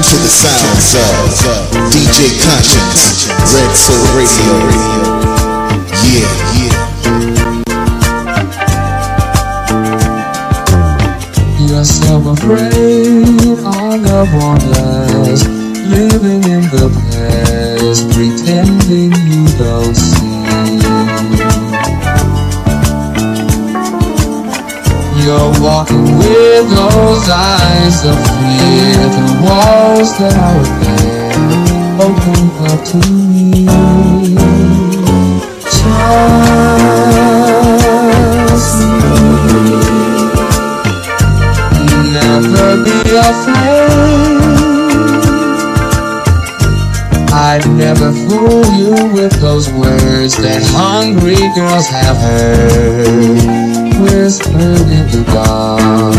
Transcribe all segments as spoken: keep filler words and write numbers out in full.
to the sounds of D J Conscience, Red Soul Radio. Yeah, yeah. You're so afraid our love won't last, living in the past, pretending you don't see. You're walking with those eyes of fear. The walls that I would bear open up to me. Trust me. Never be afraid. I'd never fool you with those words that hungry girls have heard whispered in the dark.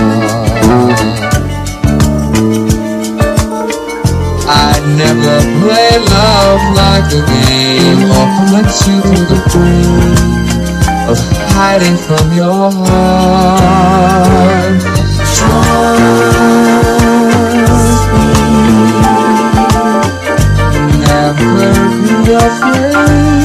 I'd never play love like a game or put you through the pain of hiding from your heart. Trust me, never be afraid.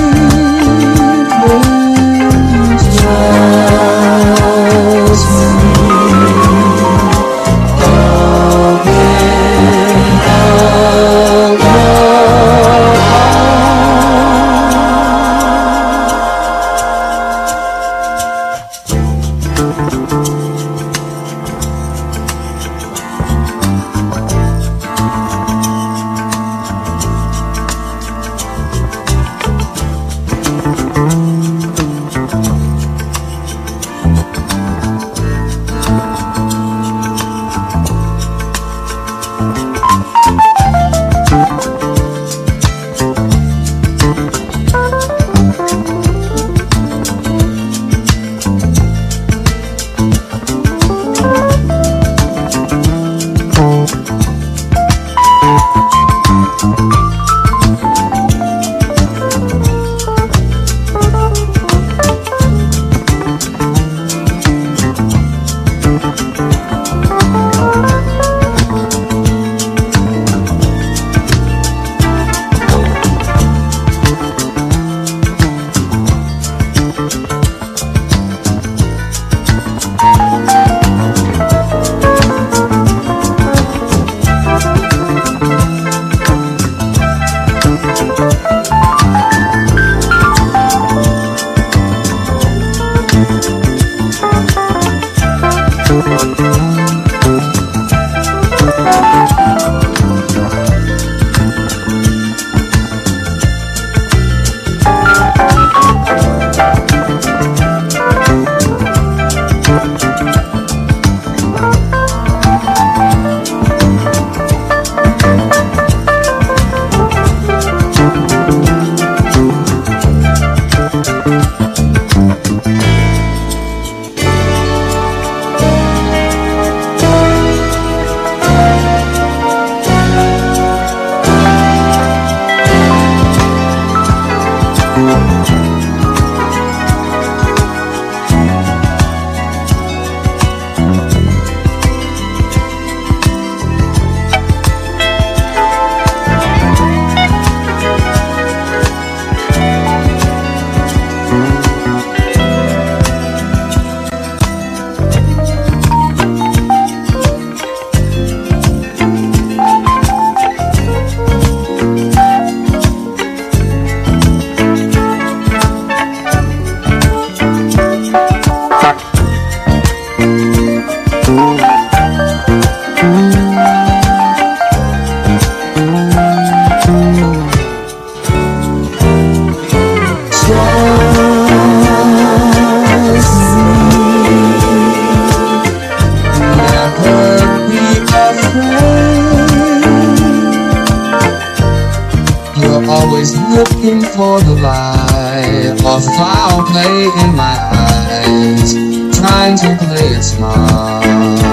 Looking for the light or foul play in my eyes, trying to play it smart.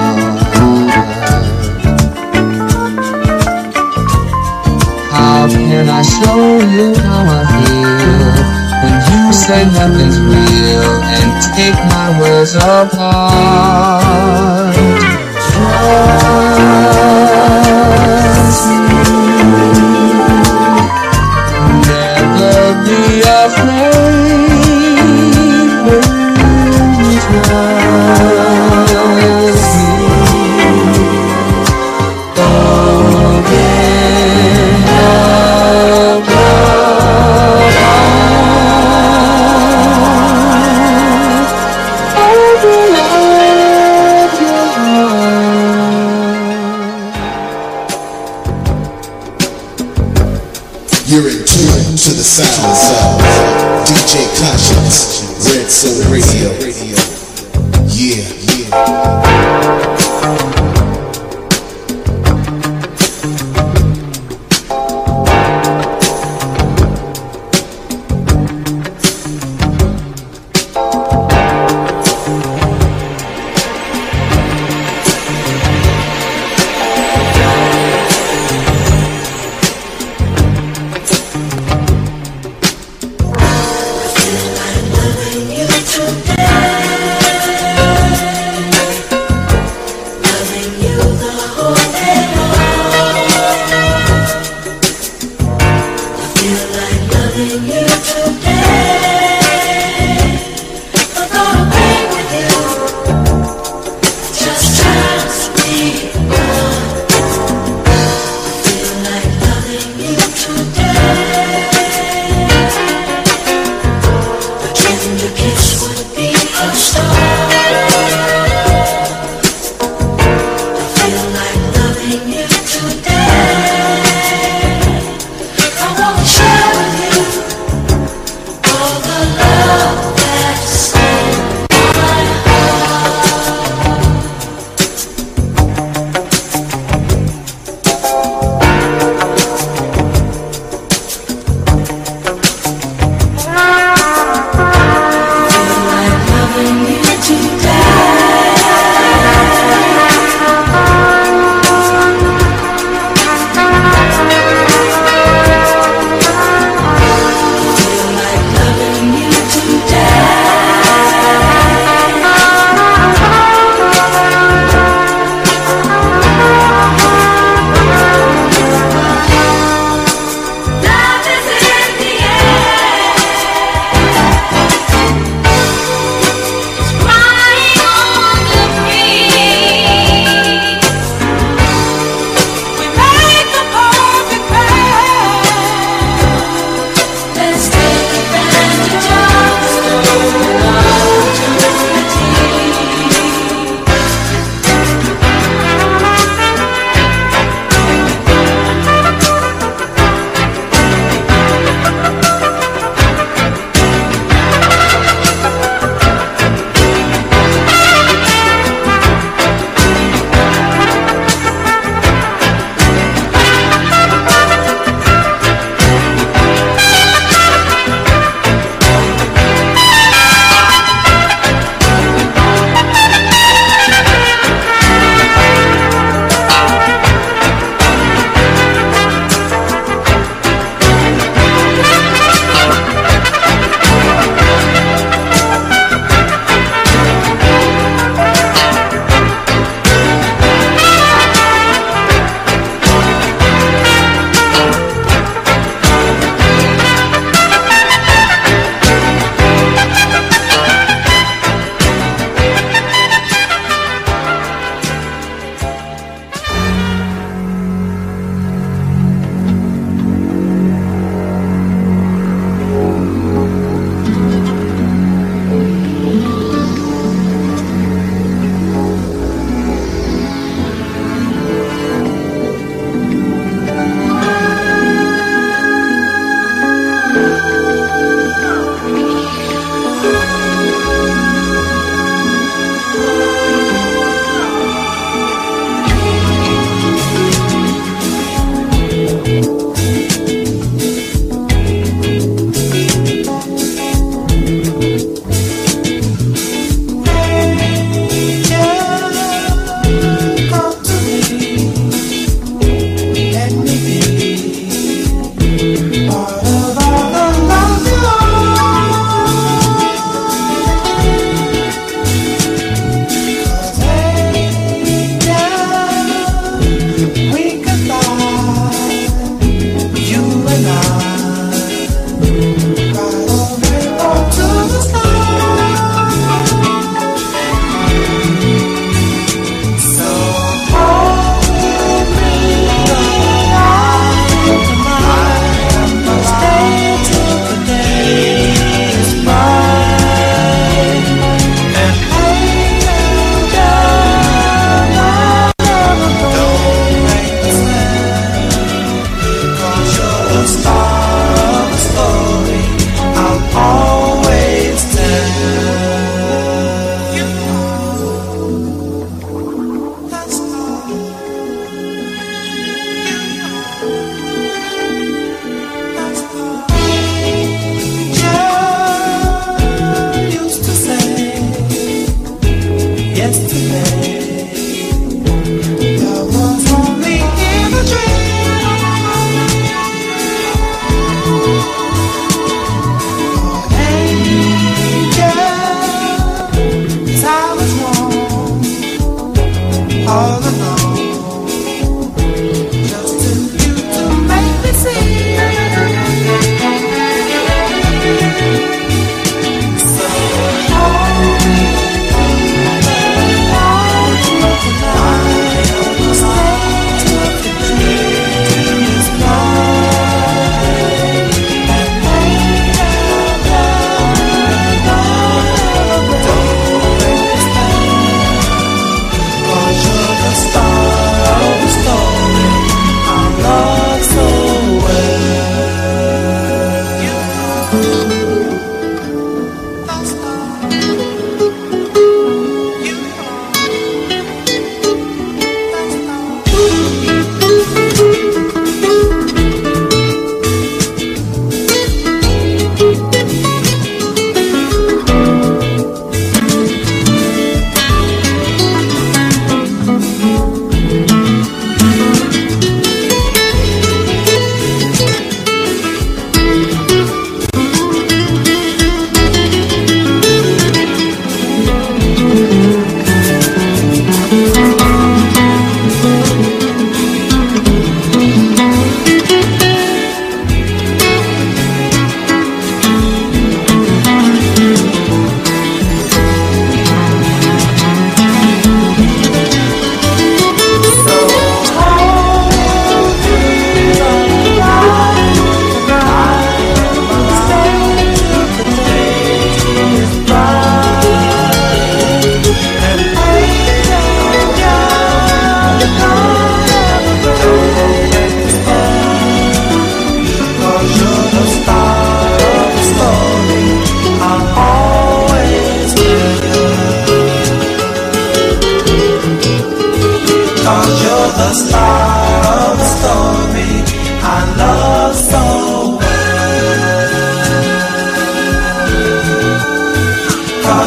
How can I show you how I feel when you say nothing's real and take my words apart? Trust Never be afraid when you trust me. Open up your heart. Open up your heart. You're in tune to the sounds of D J Conscience, Red Soul Radio. Yeah, yeah. Share with you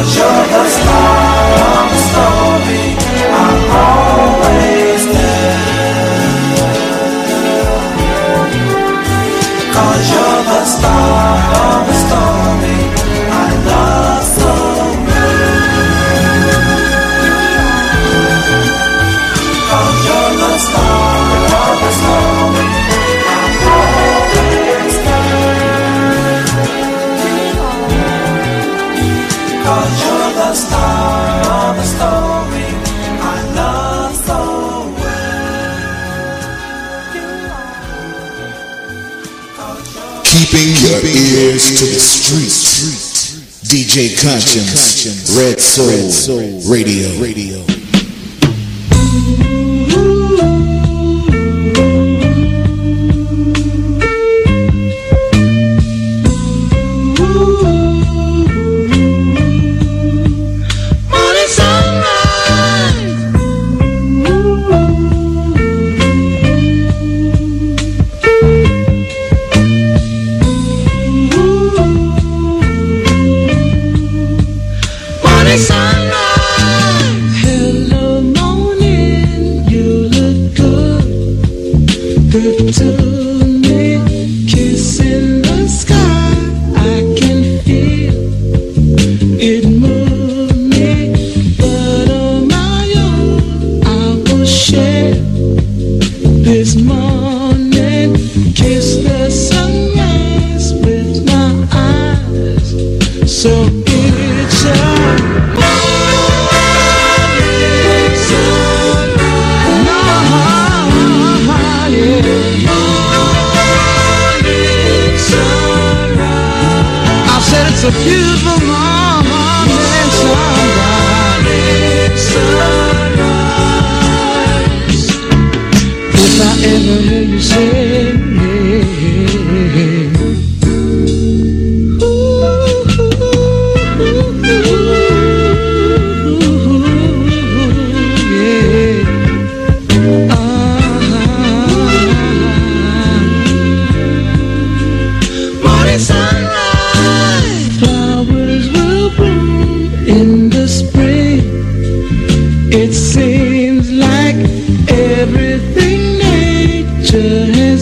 'Cause you're the star of the story, I'm always there. 'Cause you're the star of the story, I love so much. 'Cause you're the star of the story, I'm always there. 'Cause you're the star of the story, I love so well. Keeping your ears to the street. D J Conscience, Red Soul Radio. It's a beautiful morning sunrise. If I ever hear you say, ooh, yeah, uh-huh. Morning sunrise. Flowers will bloom in the spring. It seems like everything nature has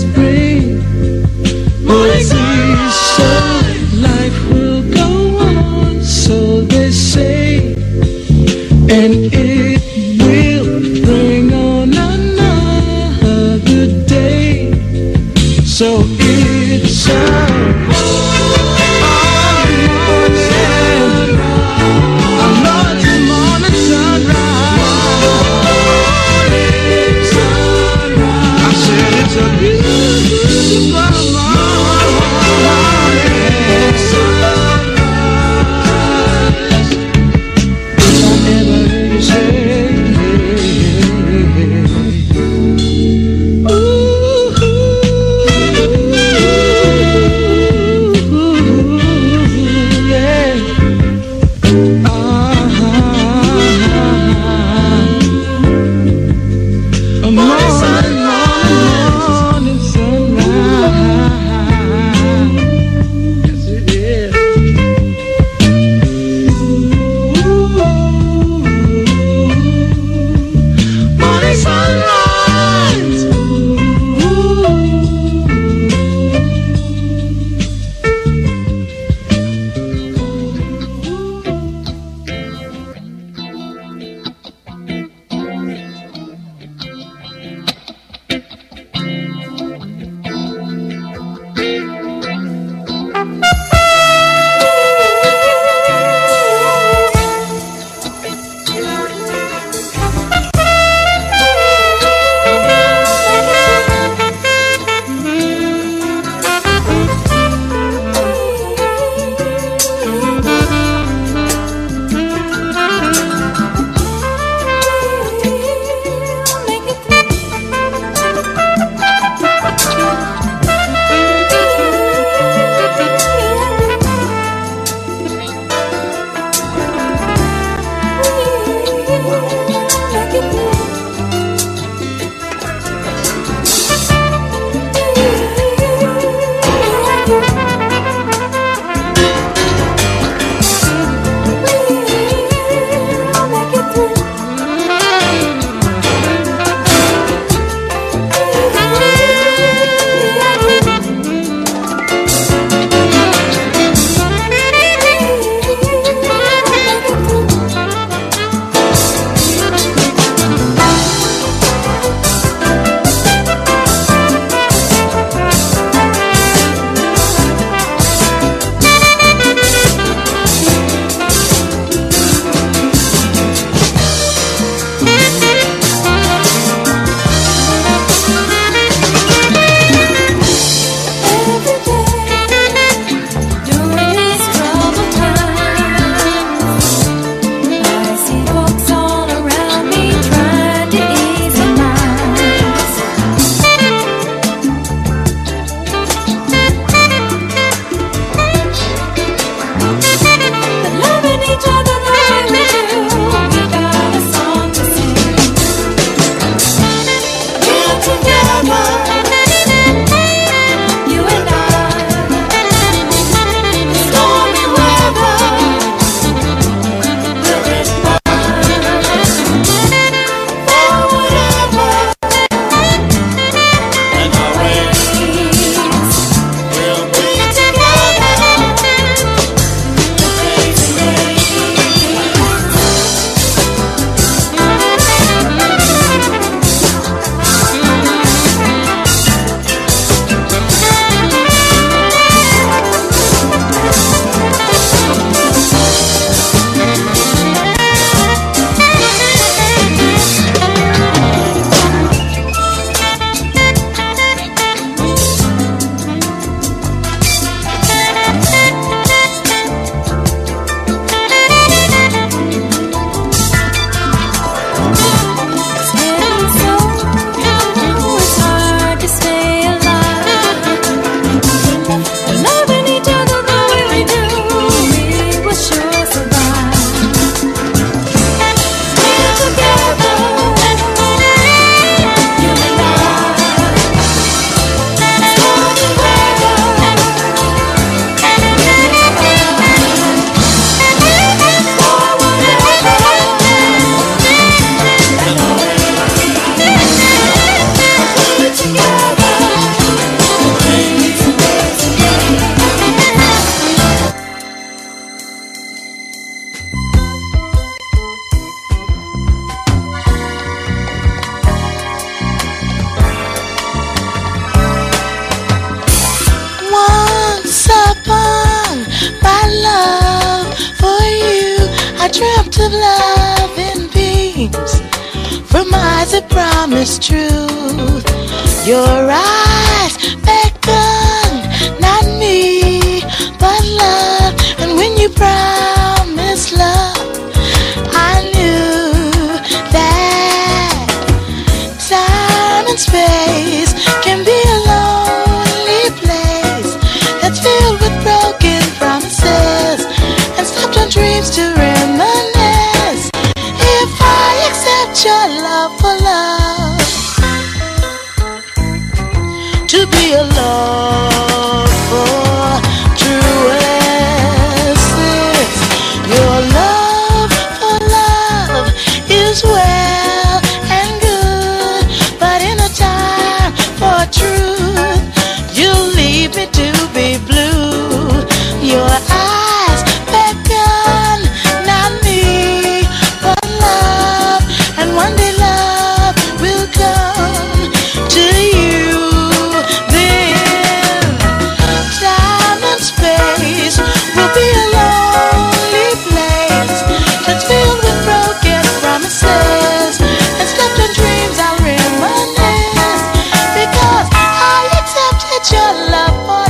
dreamt of love in beams from eyes that promise truth. Your eyes beckoned, not me, but love. And when you promised love, I knew that time and space can be a lonely place that's filled with broken promises and slept on dreams to reminisce. If I accept your love for love to be a love for true essence, your love for love is well and good, but in a time for truth, you'll leave me to be blue. Your eyes beckon, not me, but love, and one day love will come to you. Then time and space will be a lonely place that's filled with broken promises and slept on dreams I'll reminisce, because I accepted your love for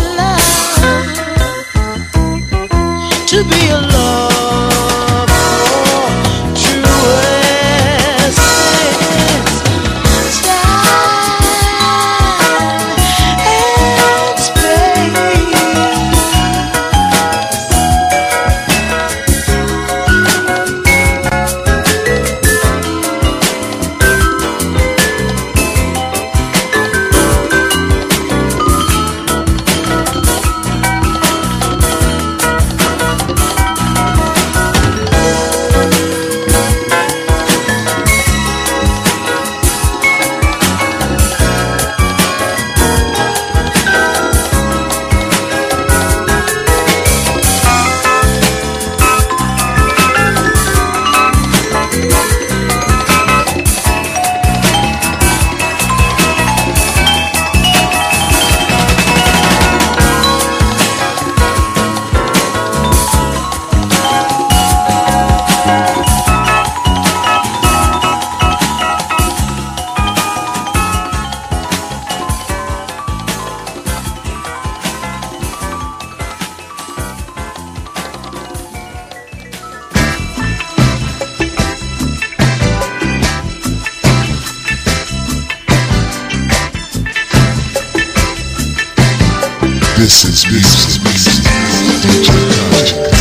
love to be a love for true essence. Time and space. This is music. D J Conscience.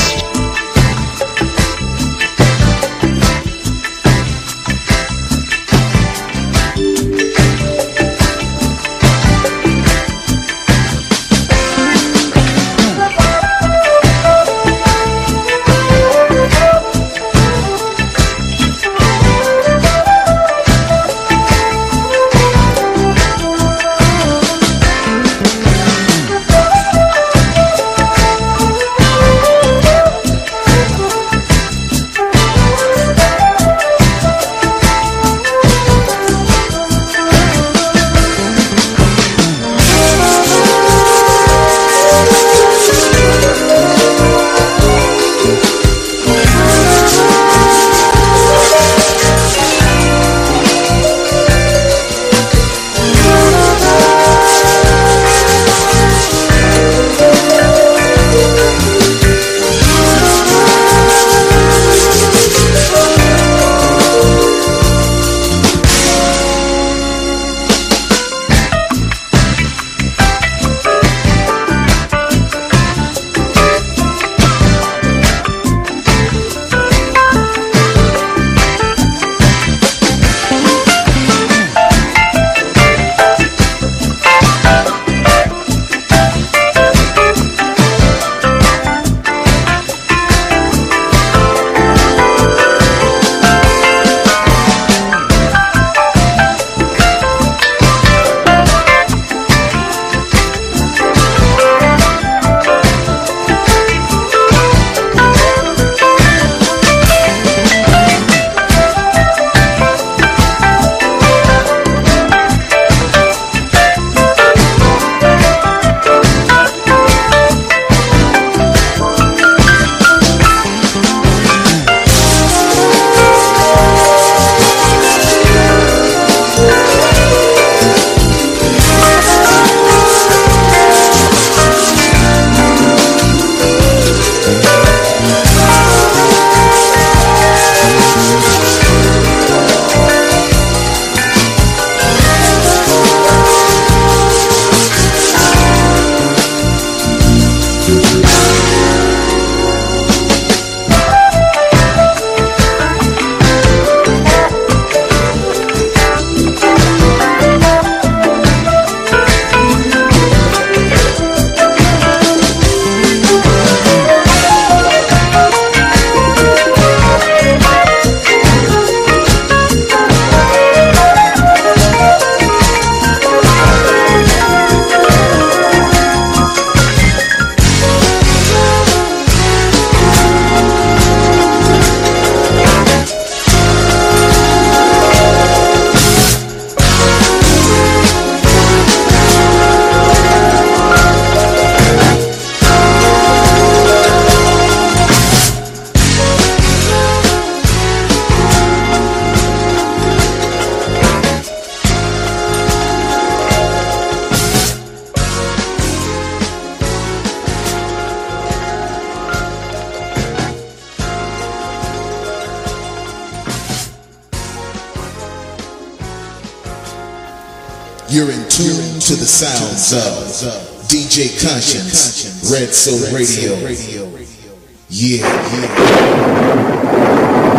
You're in tune to the sounds of D J Conscience, Red Soul Radio. Yeah, yeah.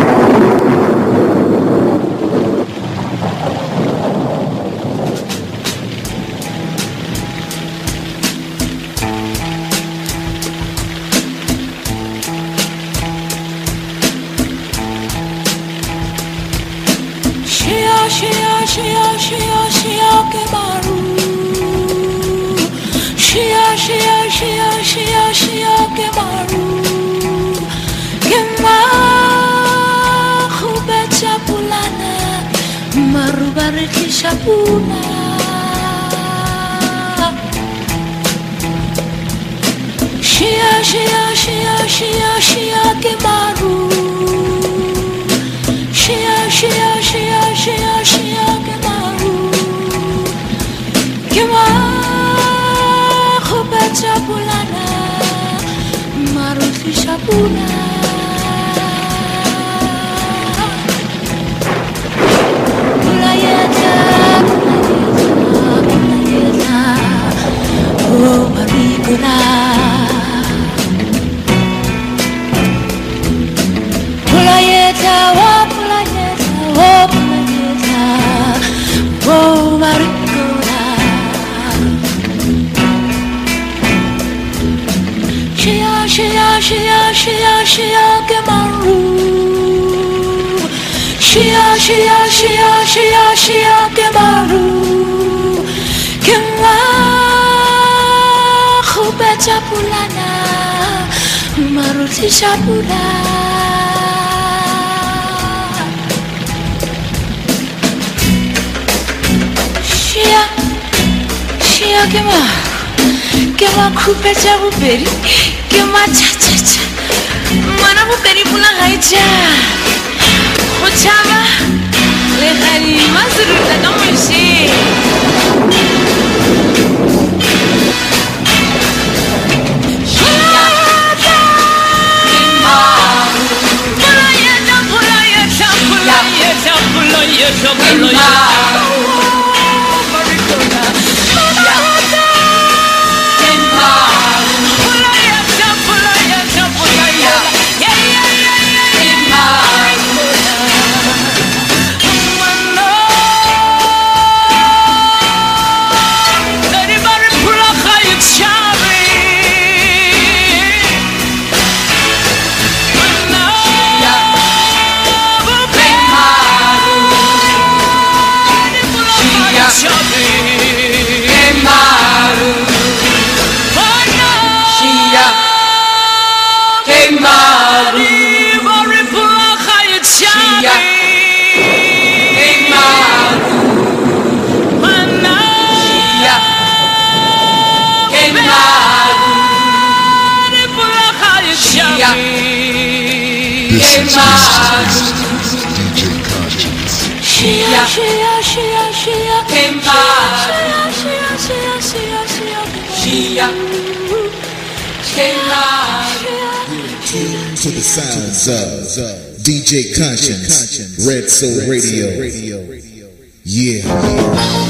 Shia, Shia, Shia, Shia, Kemaru. Shia, Shia, Shia, Shia, Shia, Kemaru. Kema, Hubecha Pulana, Marubariki Shapuna. Shia, Shia, Shia, Shia, Shia, Kemaru. Shia, Shia, Shia, Shia, Shia, Kemaru. Kema, Hubecha Pulana, Maruti Shapuna. Pulayeta, Pulayeta, oh Marigura. Pulayeta, oh Pulayeta, oh Pulayeta, oh Marigura. Shia, Shia, Shia, Shia, Shia, Kemaru. Shia, Shia, Shia, Shia, Shia, Kemaru. Kema, Hubecha Pulana, Maruti Shapuna. Shia, Shia, Kema, Kema, Hubecha Buberi, Kema, Cha Cha Cha, Mana Buberi Pula Haija, Ochama, Lehari, Mazuru, Tanamushi. Shia, Shia, Shia, Shia, Kemaru. Shia, Shia, Shia, Shia, Shia, Kemaru. Tune to the sounds of D J Conscience, Red Soul Radio. Yeah, yeah.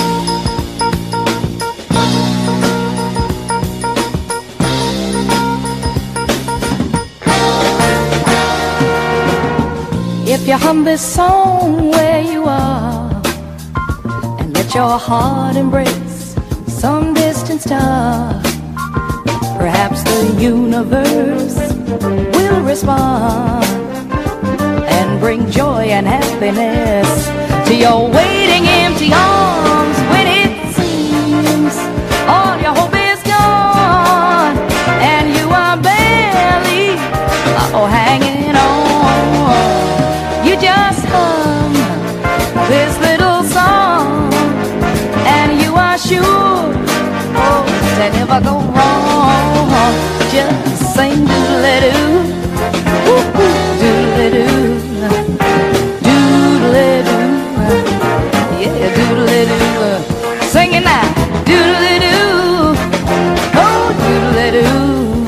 If you hum this song where you are and let your heart embrace some distant star, perhaps the universe will respond and bring joy and happiness to your waiting empty arms. When it seems all your hope is gone and you are barely oh, hanging on, you just hum this little song and you are sure, oh, to never go wrong. Just sing doodle-doo, doodle-doo, doodle-doo, yeah, doodle-doo. Sing it now, doodle-doo, oh, doodle-doo,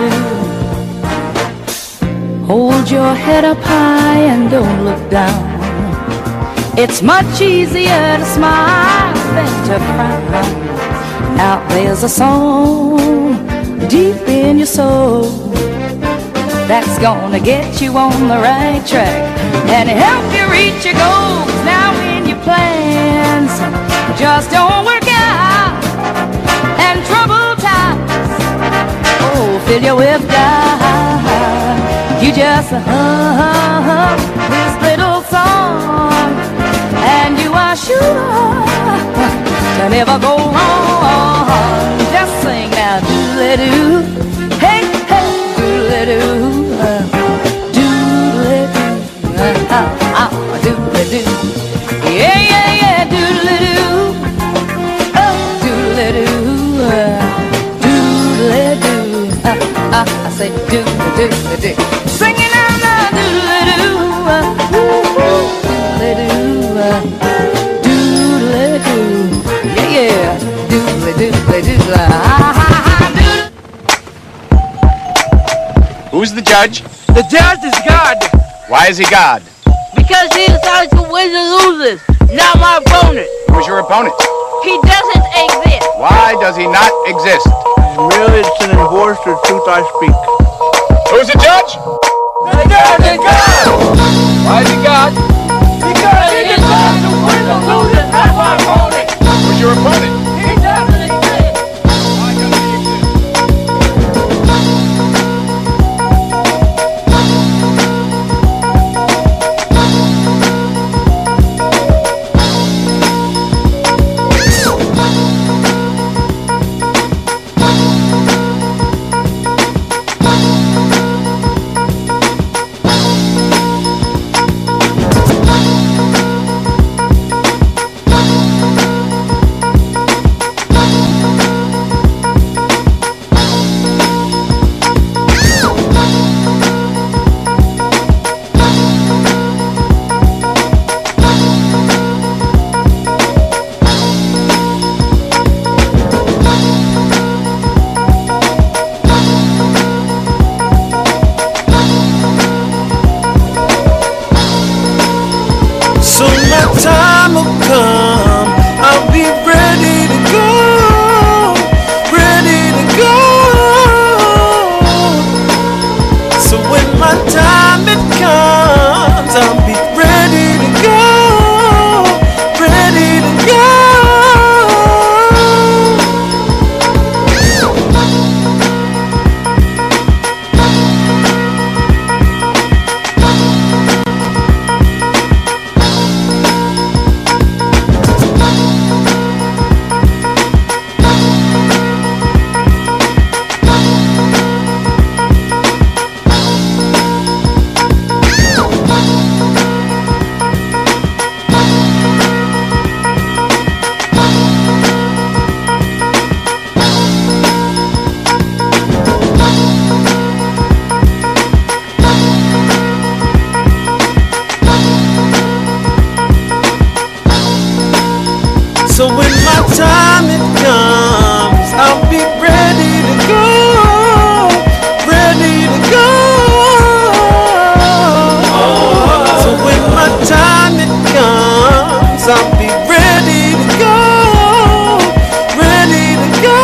doodle-doo, doodle-doo. Hold your head up high and don't look down. It's much easier to smile than to cry. Now there's a song deep in your soul that's gonna get you on the right track and help you reach your goals. Now when your plans just don't work out and trouble times, oh, fill you with doubt, you just hum this little song and you are sure to never go wrong. Just sing now, doodle-doo, hey, hey, doodle-doo, doodle-doo, ah, ah, doodle-doo, yeah, yeah, yeah, doodle-doo, oh, doodle-doo, doodle-doo, ah, ah, I say doodle-doo, singing out now, doodle-doo, doodle-doo, doodle-doo, yeah, yeah, doodle-doo, ah, Who's the judge? The judge is God. Why is he God? Because he decides who wins and loses, not my opponent. Who's your opponent? He doesn't exist. Why does he not exist? Merely to enforce the truth I speak. Who's the judge? The judge is God. Why is he God? Because he decides who wins and loses, not my opponent. Who's your opponent? He doesn't exist. Why doesn't he exist? So when my time it comes, I'll be ready to go, ready to go. So when my time it comes, I'll be ready to go, ready to go.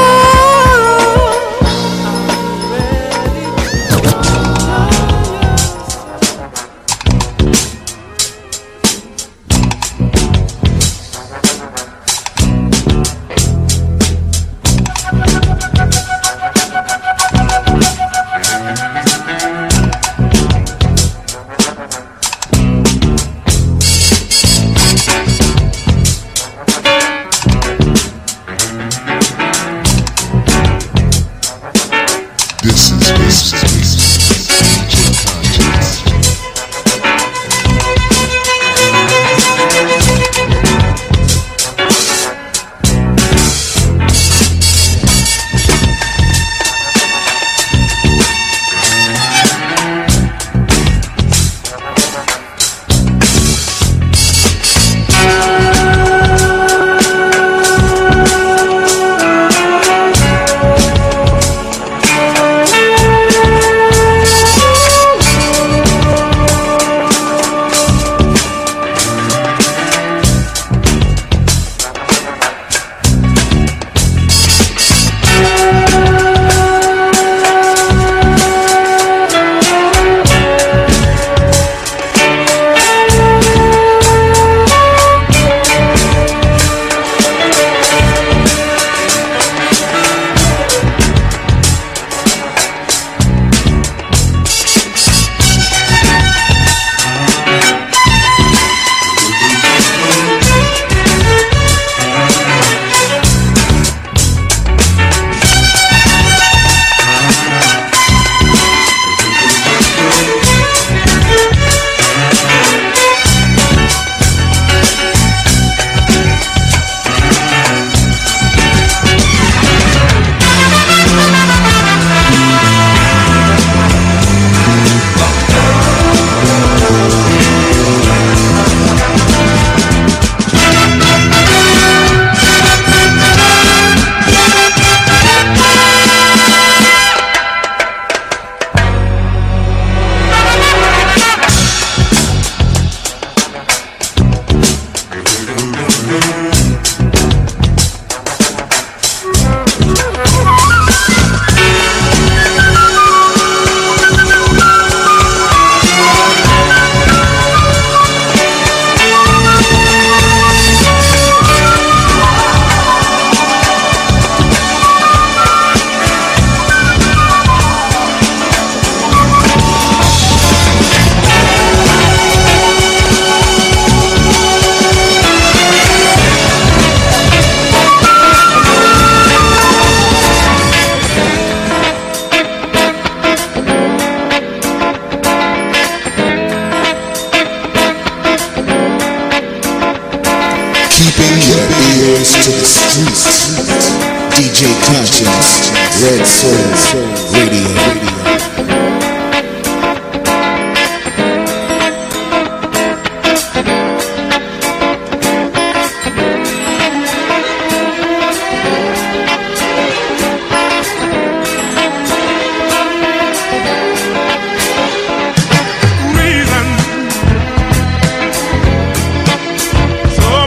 ears to the streets. D J Conscience, Red Soul Radio.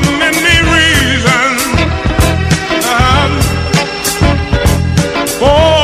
For